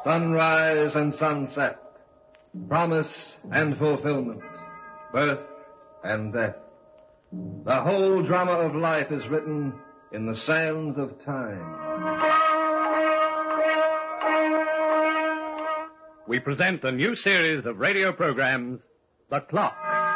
sunrise and sunset, promise and fulfillment, birth and death. The whole drama of life is written in the sands of time. We present a new series of radio programs, The Clock.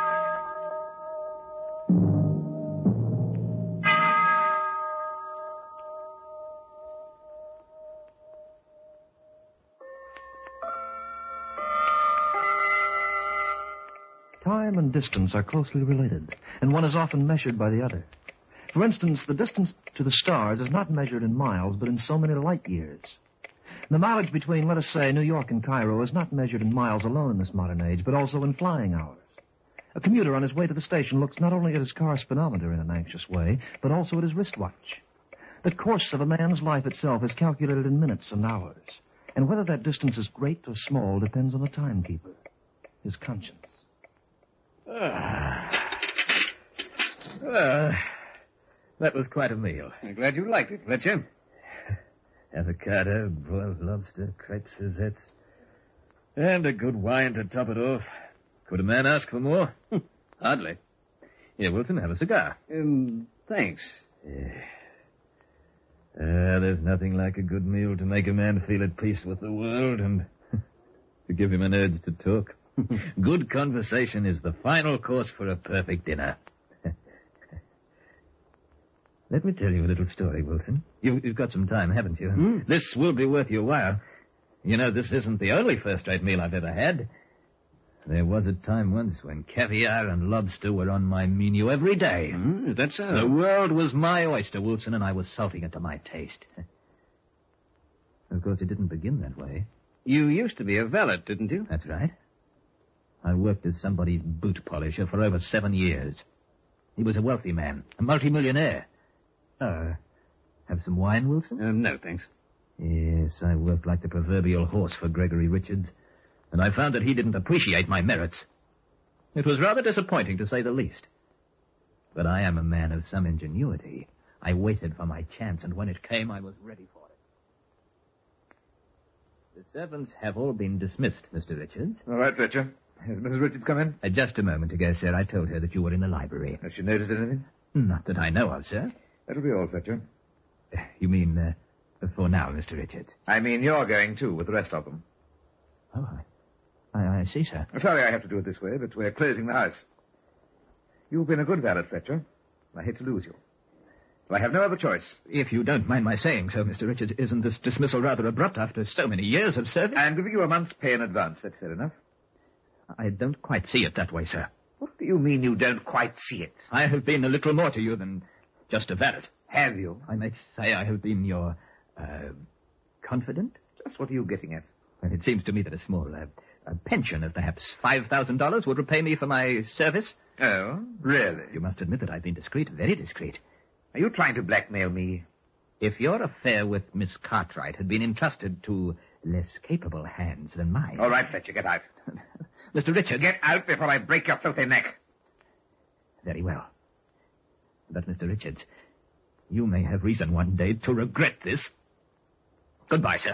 Time and distance are closely related, and one is often measured by the other. For instance, the distance to the stars is not measured in miles, but in so many light years. The mileage between, let us say, New York and Cairo is not measured in miles alone in this modern age, but also in flying hours. A commuter on his way to the station looks not only at his car speedometer in an anxious way, but also at his wristwatch. The course of a man's life itself is calculated in minutes and hours, and whether that distance is great or small depends on the timekeeper, his conscience. That was quite a meal. I'm glad you liked it, Fletcher. Avocado, broiled lobster, crepe Suzettes, and a good wine to top it off. Could a man ask for more? Hardly. Here, Wilson, have a cigar. Thanks. There's nothing like a good meal to make a man feel at peace with the world and to give him an urge to talk. Good conversation is the final course for a perfect dinner. Let me tell you a little story, Wilson. You've got some time, haven't you? This will be worth your while. You know, this isn't the only first-rate meal I've ever had. There was a time once when caviar and lobster were on my menu every day. Is that so? The world was my oyster, Wilson, and I was salting it to my taste. Of course, it didn't begin that way. You used to be a valet, didn't you? That's right. I worked as somebody's boot polisher for over 7 years. He was a wealthy man, a multimillionaire. Have some wine, Wilson? No, thanks. Yes, I worked like the proverbial horse for Gregory Richards, and I found that he didn't appreciate my merits. It was rather disappointing, to say the least. But I am a man of some ingenuity. I waited for my chance, and when it came, I was ready for it. The servants have all been dismissed, Mr. Richards. All right, Fletcher. Has Mrs. Richards come in? Just a moment ago, sir. I told her that you were in the library. Has she noticed anything? Not that I know of, sir. That'll be all, Fletcher. You mean, for now, Mr. Richards? I mean, you're going, too, with the rest of them. Oh, I see, sir. Sorry I have to do it this way, but we're closing the house. You've been a good valet, Fletcher. I hate to lose you. But I have no other choice. If you don't mind my saying so, Mr. Richards, isn't this dismissal rather abrupt after so many years of service? I'm giving you a month's pay in advance. That's fair enough. I don't quite see it that way, sir. What do you mean you don't quite see it? I have been a little more to you than just a valet. Have you? I might say I have been your, confidant? Just what are you getting at? Well, it seems to me that a small, a pension of perhaps $5,000 would repay me for my service. Oh, really? You must admit that I've been discreet, very discreet. Are you trying to blackmail me? If your affair with Miss Cartwright had been entrusted to less capable hands than mine... All right, Fletcher, get out. Mr. Richards... Get out before I break your filthy neck. Very well. But, Mr. Richards, you may have reason one day to regret this. Goodbye, sir.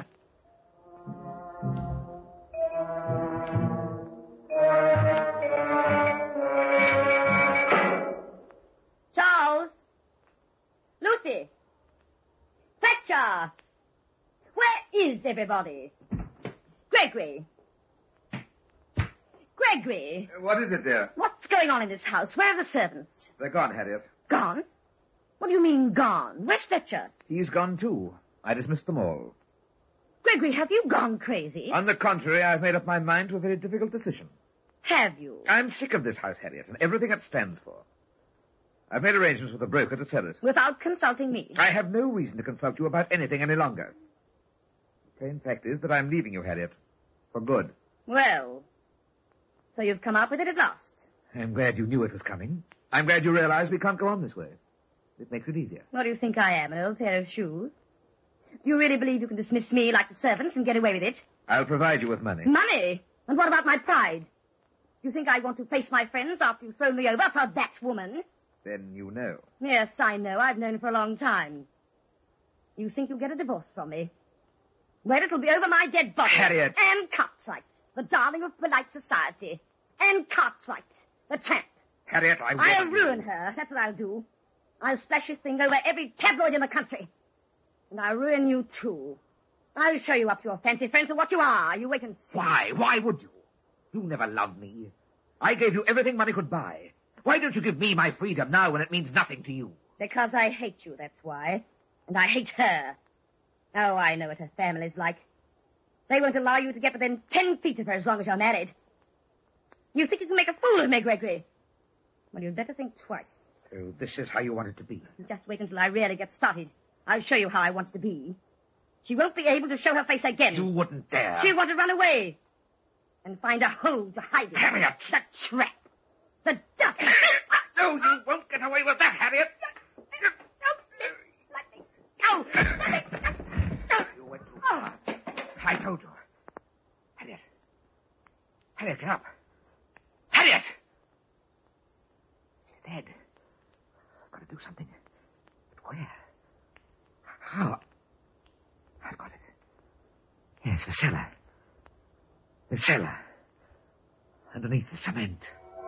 Charles! Lucy! Fletcher! Where is everybody? Gregory! Gregory! What is it, dear? What's going on in this house? Where are the servants? They're gone, Harriet. Gone? What do you mean, gone? Where's Fletcher? He's gone, too. I dismissed them all. Gregory, have you gone crazy? On the contrary, I've made up my mind to a very difficult decision. Have you? I'm sick of this house, Harriet, and everything it stands for. I've made arrangements with a broker to sell it. Without consulting me? I have no reason to consult you about anything any longer. The plain fact is that I'm leaving you, Harriet. For good. Well, so you've come up with it at last. I'm glad you knew it was coming. I'm glad you realize we can't go on this way. It makes it easier. What do you think I am, an old pair of shoes? Do you really believe you can dismiss me like the servants and get away with it? I'll provide you with money. Money? And what about my pride? You think I want to face my friends after you've thrown me over for that woman? Then you know. Yes, I know. I've known for a long time. You think you'll get a divorce from me? Well, it'll be over my dead body. Harriet. Anne Cartwright, the darling of polite society. Anne Cartwright, the tramp. Harriet, I'll ruin her. That's what I'll do. I'll splash this thing over every tabloid in the country. And I'll ruin you, too. I'll show you up to your fancy friends for what you are. You wait and see. Why? Why would you? You never loved me. I gave you everything money could buy. Why don't you give me my freedom now when it means nothing to you? Because I hate you, that's why. And I hate her. Oh, I know what her family's like. They won't allow you to get within 10 feet of her as long as you're married. You think you can make a fool of me, Gregory? Well, you'd better think twice. So this is how you want it to be. Just wait until I really get started. I'll show you how I want it to be. She won't be able to show her face again. You wouldn't dare. She'll want to run away. And find a hole to hide in. Harriet! The trap. The duck. No, you won't get away with that, Harriet. Let me go. You went too far. I told you. Harriet. Harriet, get up. Harriet! She's dead. I've got to do something. But where? How? I've got it. Yes, the cellar. The cellar. Underneath the cement.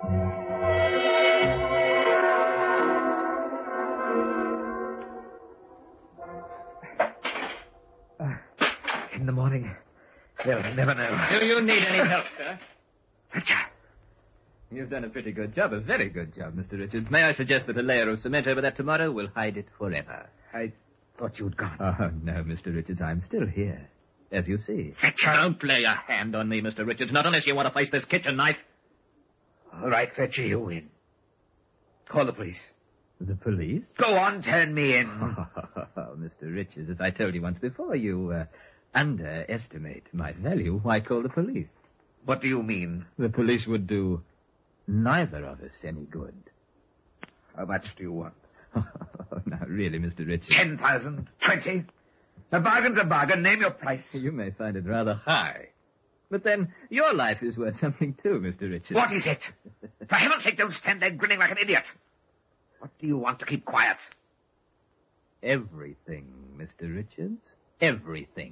In the morning, they'll never know. Do you need any help, sir? Fletcher. You've done a pretty good job, a very good job, Mr. Richards. May I suggest that a layer of cement over that tomorrow will hide it forever? I thought you'd gone. Oh, no, Mr. Richards, I'm still here, as you see. Fletcher. Don't lay a hand on me, Mr. Richards, not unless you want to face this kitchen knife. All right, Fletcher, you win. Call the police. The police? Go on, turn me in. Oh, Mr. Richards, as I told you once before, you underestimate my value. Why call the police? What do you mean? The police would do neither of us any good. How much do you want? Now, really, Mr. Richards. 10,000? 20? A bargain's a bargain. Name your price. You may find it rather high. But then, your life is worth something too, Mr. Richards. What is it? For heaven's sake, don't stand there grinning like an idiot. What do you want to keep quiet? Everything, Mr. Richards. Everything.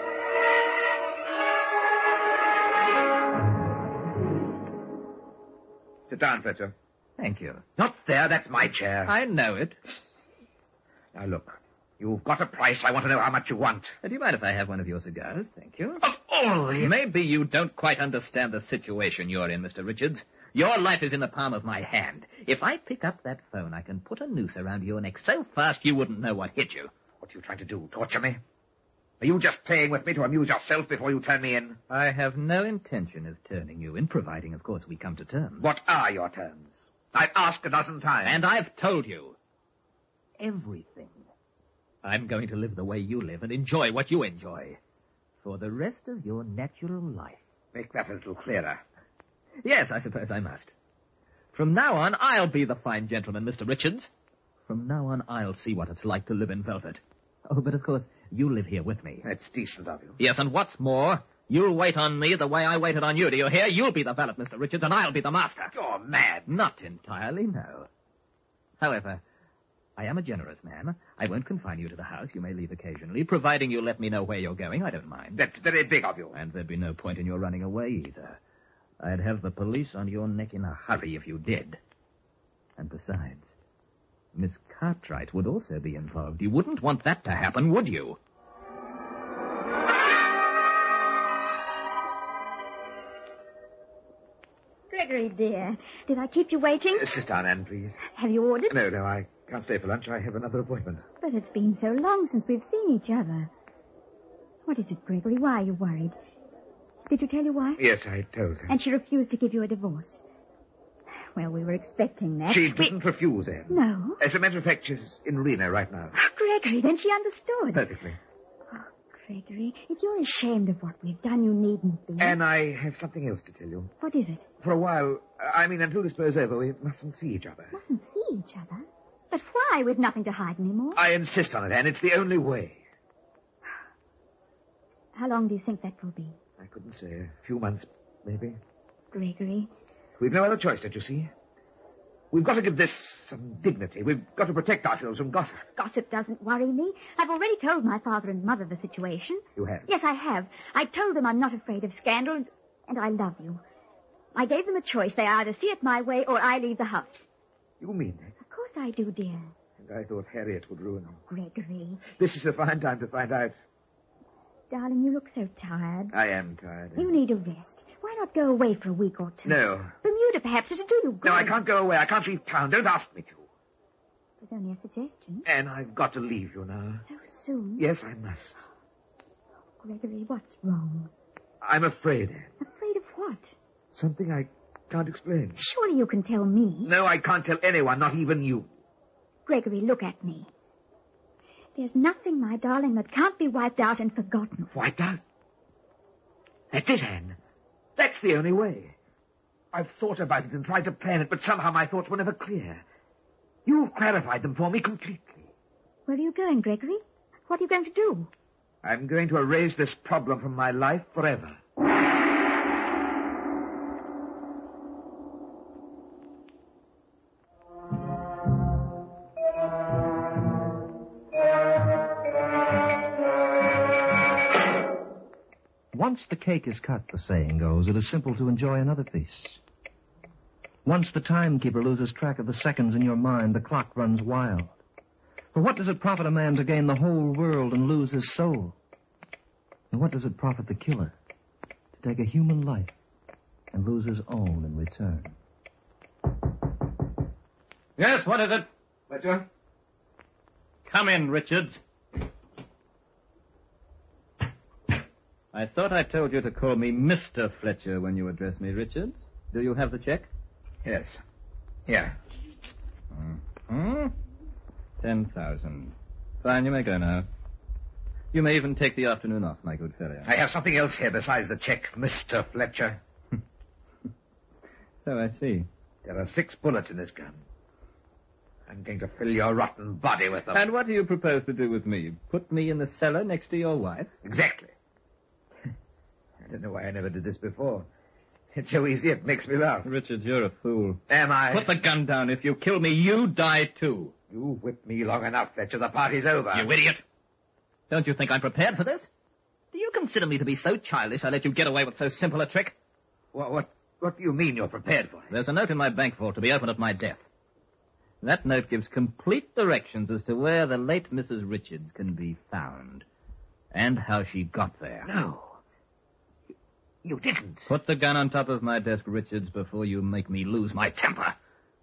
Sit down, Fletcher. Thank you. Not there. That's my chair. I know it. Now, look. You've got a price. I want to know how much you want. Do you mind if I have one of your cigars? Thank you. Of all the... Maybe you don't quite understand the situation you're in, Mr. Richards. Your life is in the palm of my hand. If I pick up that phone, I can put a noose around your neck so fast you wouldn't know what hit you. What are you trying to do? Torture me? Are you just playing with me to amuse yourself before you turn me in? I have no intention of turning you in, providing, of course, we come to terms. What are your terms? I've asked a dozen times. And I've told you. Everything. I'm going to live the way you live and enjoy what you enjoy. For the rest of your natural life. Make that a little clearer. Yes, I suppose I must. From now on, I'll be the fine gentleman, Mr. Richards. From now on, I'll see what it's like to live in velvet. Oh, but of course, you live here with me. That's decent of you. Yes, and what's more, you'll wait on me the way I waited on you. Do you hear? You'll be the valet, Mr. Richards, and I'll be the master. You're mad. Not entirely, no. However, I am a generous man. I won't confine you to the house. You may leave occasionally, providing you let me know where you're going. I don't mind. That's very big of you. And there'd be no point in your running away either. I'd have the police on your neck in a hurry if you did. And besides, Miss Cartwright would also be involved. You wouldn't want that to happen, would you? Gregory, dear, did I keep you waiting? Sit down, Anne, please. Have you ordered? No, I can't stay for lunch. I have another appointment. But it's been so long since we've seen each other. What is it, Gregory? Why are you worried? Did you tell your wife? Yes, I told her. And she refused to give you a divorce. Well, we were expecting that. She didn't refuse, Anne. No. As a matter of fact, she's in Reno right now. Oh, Gregory, then she understood. Perfectly. Oh, Gregory, if you're ashamed of what we've done, you needn't be. And I have something else to tell you. What is it? For a while, until this blows over, we mustn't see each other. Mustn't see each other? But why? We've nothing to hide anymore. I insist on it, Anne. It's the only way. How long do you think that will be? I couldn't say. A few months, maybe. Gregory. We've no other choice, don't you see? We've got to give this some dignity. We've got to protect ourselves from gossip. Gossip doesn't worry me. I've already told my father and mother the situation. You have? Yes, I have. I told them I'm not afraid of scandal, and I love you. I gave them a choice. They either see it my way or I leave the house. You mean that? Of course I do, dear. And I thought Harriet would ruin them. Gregory. This is a fine time to find out. Darling, you look so tired. I am tired. You need a rest. Why not go away for a week or two? No. Bermuda, perhaps. It'll do you good. No, I can't go away. I can't leave town. Don't ask me to. It was only a suggestion. Anne, I've got to leave you now. So soon? Yes, I must. Gregory, what's wrong? I'm afraid, Anne. Afraid of what? Something I can't explain. Surely you can tell me. No, I can't tell anyone, not even you. Gregory, look at me. There's nothing, my darling, that can't be wiped out and forgotten. Wiped out? That's it, Anne. That's the only way. I've thought about it and tried to plan it, but somehow my thoughts were never clear. You've clarified them for me completely. Where are you going, Gregory? What are you going to do? I'm going to erase this problem from my life forever. Once the cake is cut, the saying goes, it is simple to enjoy another piece. Once the timekeeper loses track of the seconds in your mind, the clock runs wild. For what does it profit a man to gain the whole world and lose his soul? And what does it profit the killer to take a human life and lose his own in return? Yes, what is it? Fletcher? Come in, Richards. I thought I told you to call me Mr. Fletcher when you address me, Richards. Do you have the check? Yes. Here. 10,000. Fine, you may go now. You may even take the afternoon off, my good fellow. I have something else here besides the check, Mr. Fletcher. So I see. There are 6 bullets in this gun. I'm going to fill your rotten body with them. And what do you propose to do with me? Put me in the cellar next to your wife? Exactly. I don't know why I never did this before. It's so easy, it makes me laugh. Richard, you're a fool. Am I? Put the gun down. If you kill me, you die too. You whipped me long enough, Fletcher. The party's over. You idiot. Don't you think I'm prepared for this? Do you consider me to be so childish I let you get away with so simple a trick? What do you mean you're prepared for it? There's a note in my bank vault to be opened at my death. That note gives complete directions as to where the late Mrs. Richards can be found and how she got there. No. You didn't. Put the gun on top of my desk, Richards, before you make me lose my temper.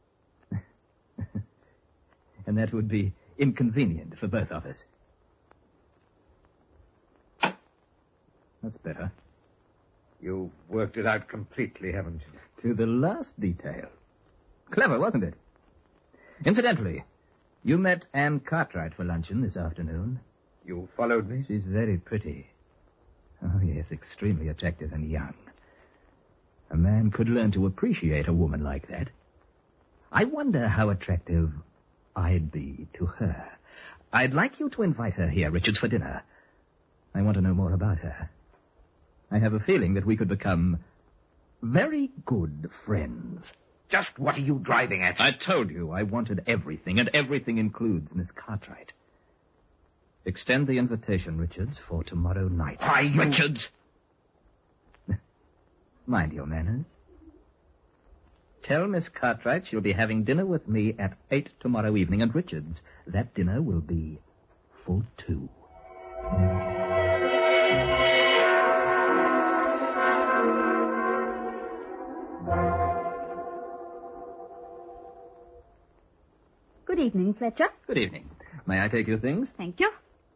And that would be inconvenient for both of us. That's better. You've worked it out completely, haven't you? To the last detail. Clever, wasn't it? Incidentally, you met Anne Cartwright for luncheon this afternoon. You followed me? She's very pretty. Oh, yes, extremely attractive and young. A man could learn to appreciate a woman like that. I wonder how attractive I'd be to her. I'd like you to invite her here, Richards, for dinner. I want to know more about her. I have a feeling that we could become very good friends. Just what are you driving at? I told you I wanted everything, and everything includes Miss Cartwright. Extend the invitation, Richards, for tomorrow night. Why, you... Richards! Mind your manners. Tell Miss Cartwright she'll be having dinner with me at 8 tomorrow evening, and Richards, that dinner will be for 2. Good evening, Fletcher. Good evening. May I take your things? Thank you.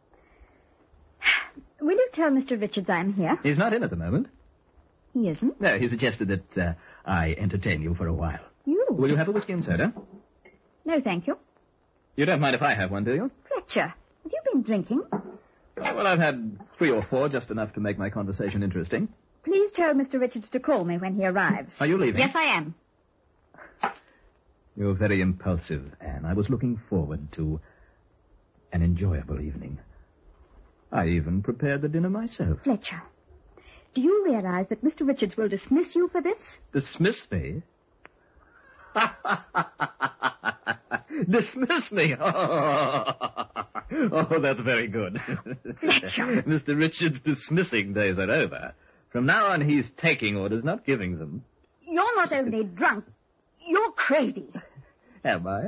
Will you tell Mr. Richards I'm here? He's not in at the moment. He isn't. No, he suggested that I entertain you for a while. You? Will you have a whiskey and soda? No, thank you. You don't mind if I have one, do you? Fletcher, have you been drinking? Well, I've had 3 or 4, just enough to make my conversation interesting. Please tell Mr. Richards to call me when he arrives. Are you leaving? Yes, I am. You're very impulsive, Anne. I was looking forward to an enjoyable evening. I even prepared the dinner myself. Fletcher, do you realize that Mr. Richards will dismiss you for this? Dismiss me? Dismiss me? Oh, that's very good. Fletcher. Mr. Richards' dismissing days are over. From now on, he's taking orders, not giving them. You're not only drunk, you're crazy. Am I?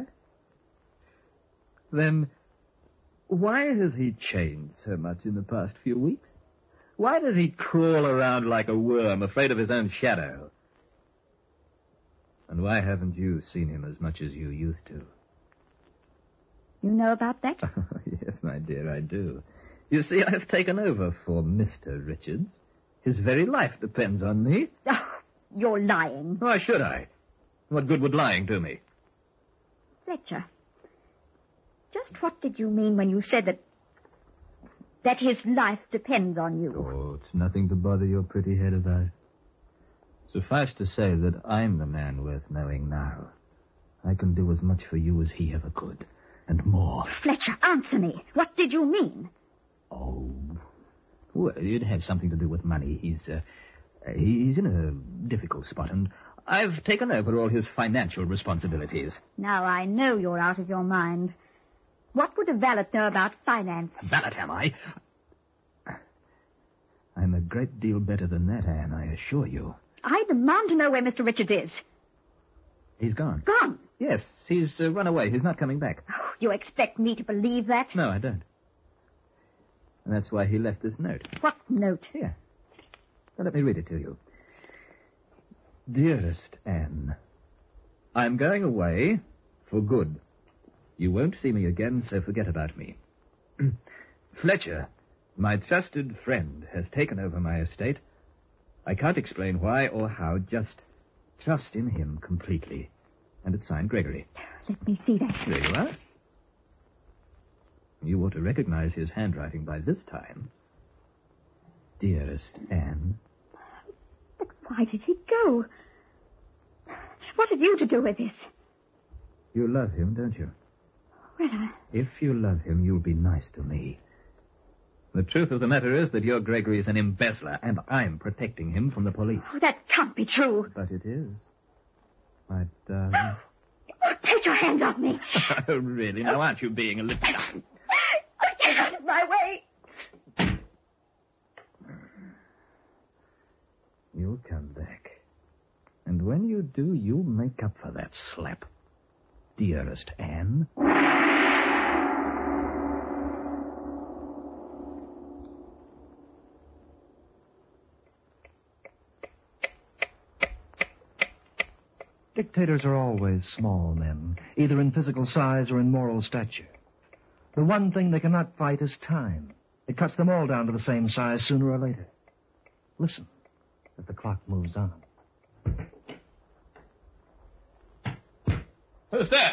Then, why has he changed so much in the past few weeks? Why does he crawl around like a worm, afraid of his own shadow? And why haven't you seen him as much as you used to? You know about that? Yes, my dear, I do. You see, I've taken over for Mr. Richards. His very life depends on me. Oh, you're lying. Why should I? What good would lying do me? Fletcher, just what did you mean when you said that his life depends on you? Oh, it's nothing to bother your pretty head about. Suffice to say that I'm the man worth knowing now. I can do as much for you as he ever could, and more. Fletcher, answer me. What did you mean? Oh, well, it had something to do with money. He's in a difficult spot, and I've taken over all his financial responsibilities. Now I know you're out of your mind. What would a valet know about finance? A valet, am I? I'm a great deal better than that, Anne, I assure you. I demand to know where Mr. Richards is. He's gone. Gone? Yes, he's run away. He's not coming back. Oh, you expect me to believe that? No, I don't. And that's why he left this note. What note? Here. Now, let me read it to you. Dearest Anne, I'm going away for good. You won't see me again, so forget about me. Fletcher, my trusted friend, has taken over my estate. I can't explain why or how, just trust in him completely. And it's signed Gregory. Let me see that. There you are. You ought to recognize his handwriting by this time. Dearest Anne. But why did he go? What have you to do with this? You love him, don't you? Well, If you love him, you'll be nice to me. The truth of the matter is that your Gregory is an embezzler, and I'm protecting him from the police. that can't be true. But it is. My darling. Oh, take your hands off me. Oh, really? Now, aren't you being a little... Get out of my way. You'll come back. And when you do, you'll make up for that slap. Dearest Anne. Dictators are always small men, either in physical size or in moral stature. The one thing they cannot fight is time. It cuts them all down to the same size sooner or later. Listen as the clock moves on. Who's there?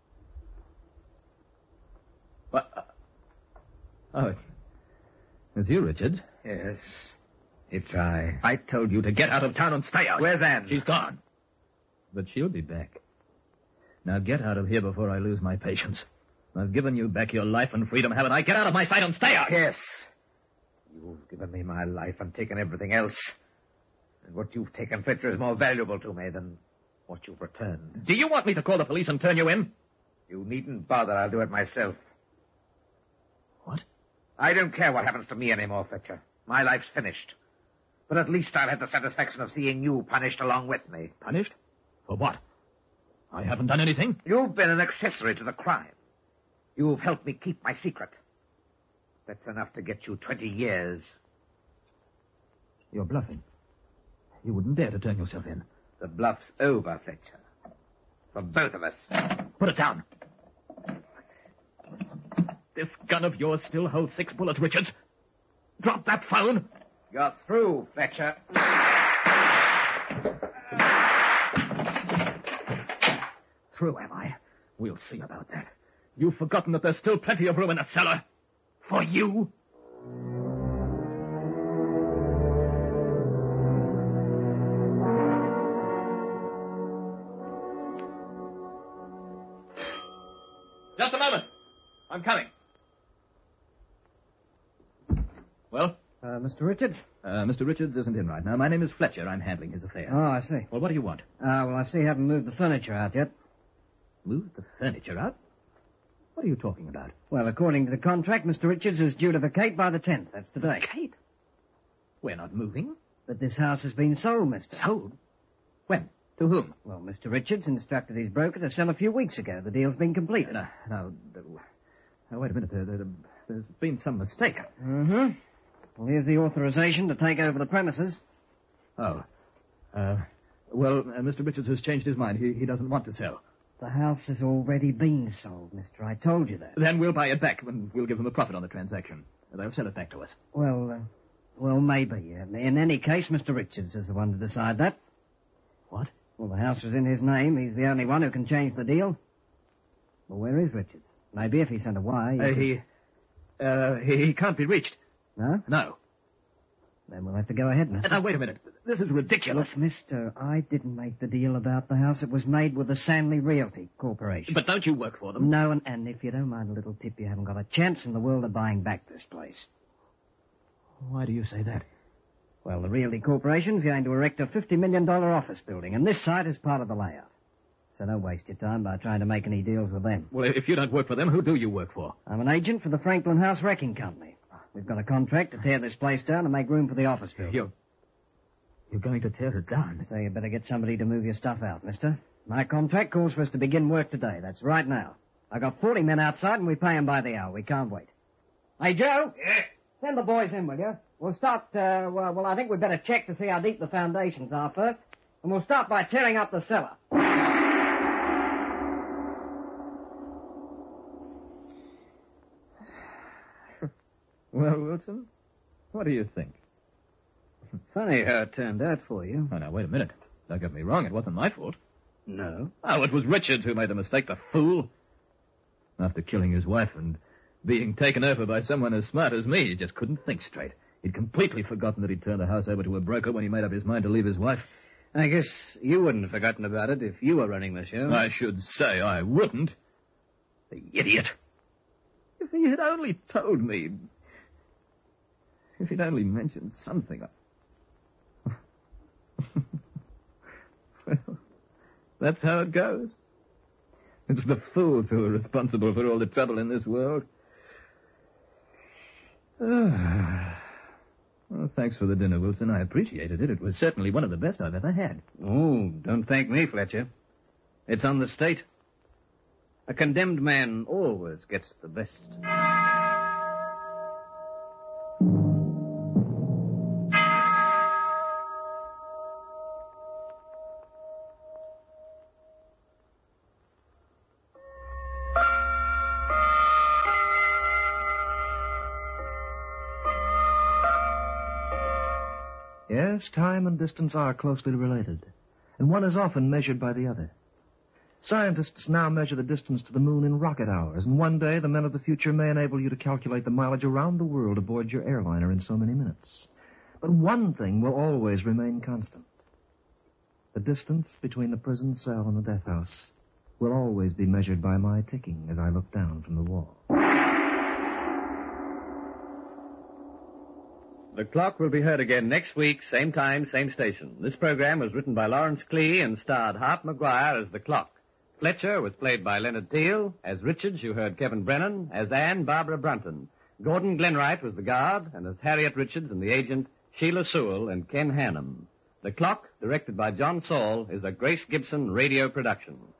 What? Oh, it's you, Richards. Yes, it's I. I told you to get out of town and stay out. Where's Anne? She's gone. But she'll be back. Now get out of here before I lose my patience. I've given you back your life and freedom, haven't I? Get out of my sight and stay out. Yes. You've given me my life and taken everything else. And what you've taken, Fletcher, is more valuable to me than what you've returned. Do you want me to call the police and turn you in? You needn't bother. I'll do it myself. What? I don't care what happens to me anymore, Fletcher. My life's finished. But at least I'll have the satisfaction of seeing you punished along with me. Punished? For what? I haven't done anything. You've been an accessory to the crime. You've helped me keep my secret. That's enough to get you 20 years. You're bluffing. You wouldn't dare to turn yourself in. The bluff's over, Fletcher. For both of us. Put it down. This gun of yours still holds 6 bullets, Richards. Drop that phone. You're through, Fletcher. Through, am I? We'll see about that. You've forgotten that there's still plenty of room in the cellar. For you. Just a moment. I'm coming. Well, Mr. Richards? Mr. Richards isn't in right now. My name is Fletcher. I'm handling his affairs. Oh, I see. Well, what do you want? Well, I see you haven't moved the furniture out yet. Moved the furniture out? What are you talking about? Well, according to the contract, Mr. Richards is due to vacate by the 10th. That's today. Vacate? We're not moving. But this house has been sold, mister. Sold? When? To whom? Well, Mr. Richards instructed his broker to sell a few weeks ago. The deal's been completed. Now, wait a minute. There's been some mistake. Mm-hmm. Well, here's the authorization to take over the premises. Oh. Mr. Richards has changed his mind. He doesn't want to sell. The house has already been sold, mister. I told you that. Then we'll buy it back, and we'll give them a profit on the transaction. They'll sell it back to us. Well, maybe. In any case, Mr. Richards is the one to decide that. What? Well, the house was in his name. He's the only one who can change the deal. Well, where is Richards? Maybe if he sent a wire... He can't be reached. No? No. Then we'll have to go ahead, mister. Now, wait a minute. This is ridiculous. Look, mister, I didn't make the deal about the house. It was made with the Sanley Realty Corporation. But don't you work for them? No, and if you don't mind a little tip, you haven't got a chance in the world of buying back this place. Why do you say that? Well, the Realty Corporation's going to erect a $50 million office building, and this site is part of the layout. So don't waste your time by trying to make any deals with them. Well, if you don't work for them, who do you work for? I'm an agent for the Franklin House Wrecking Company. We've got a contract to tear this place down and make room for the office building. You're going to tear it down? So you better get somebody to move your stuff out, mister. My contract calls for us to begin work today. That's right now. I got 40 men outside, and we pay them by the hour. We can't wait. Hey, Joe? Yeah? Send the boys in, will you? We'll start, I think we'd better check to see how deep the foundations are first. And we'll start by tearing up the cellar. Well, Wilson, what do you think? Funny how it turned out for you. Oh, now, wait a minute. Don't get me wrong. It wasn't my fault. No. Oh, it was Richards who made the mistake, the fool. After killing his wife and being taken over by someone as smart as me, he just couldn't think straight. He'd completely forgotten that he'd turned the house over to a broker when he made up his mind to leave his wife. I guess you wouldn't have forgotten about it if you were running the show. I should say I wouldn't. The idiot. If he had only told me... If he'd only mentioned something... Well, that's how it goes. It's the fools who are responsible for all the trouble in this world. Well, thanks for the dinner, Wilson. I appreciated it. It was certainly one of the best I've ever had. Oh, don't thank me, Fletcher. It's on the state. A condemned man always gets the best. Yes, time and distance are closely related, and one is often measured by the other. Scientists now measure the distance to the moon in rocket hours, and one day the men of the future may enable you to calculate the mileage around the world aboard your airliner in so many minutes. But one thing will always remain constant. The distance between the prison cell and the death house will always be measured by my ticking as I look down from the wall. The Clock will be heard again next week, same time, same station. This program was written by Lawrence Klee and starred Hart McGuire as the Clock. Fletcher was played by Leonard Teal. As Richards, you heard Kevin Brennan. As Anne, Barbara Brunton. Gordon Glenwright was the guard, and as Harriet Richards and the agent, Sheila Sewell and Ken Hannum. The Clock, directed by John Saul, is a Grace Gibson radio production.